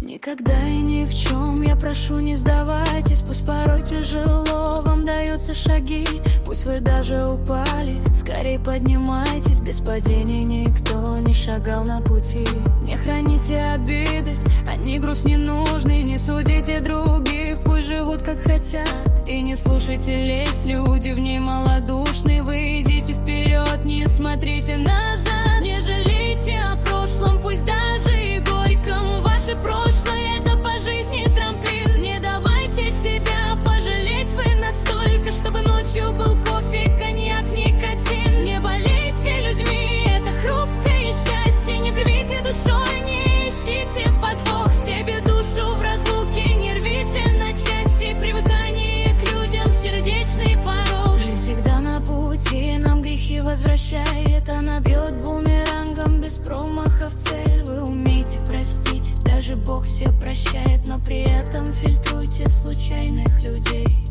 Никогда и ни в чем, я прошу, не сдавайтесь. Пусть порой тяжело вам даются шаги, пусть вы даже упали, скорей поднимайтесь. Без падений никто не шагал на пути. Не храните обиды, они груз ненужный. Не судите других, пусть живут как хотят. И не слушайте лезть, люди в ней малодушны. Вы идите вперед, не смотрите назад. Не жалейте о прошлом, пусть даже и горьком. Ваше прошлое — это по жизни трамплин. Не давайте себя пожалеть вы настолько, чтобы ночью был кофе, коньяк, никотин. Не болейте людьми, это хрупкое счастье. Не плюйте душой, не ищите подвох в себе, душу в разлуке не рвите на части. Привыкание к людям — сердечный порог. Жизнь всегда на пути, нам грехи возвращает. Она бьет бумерангом без промаха в цель. Вы умеете простить, даже Бог все прощает, но при этом фильтруйте случайных людей.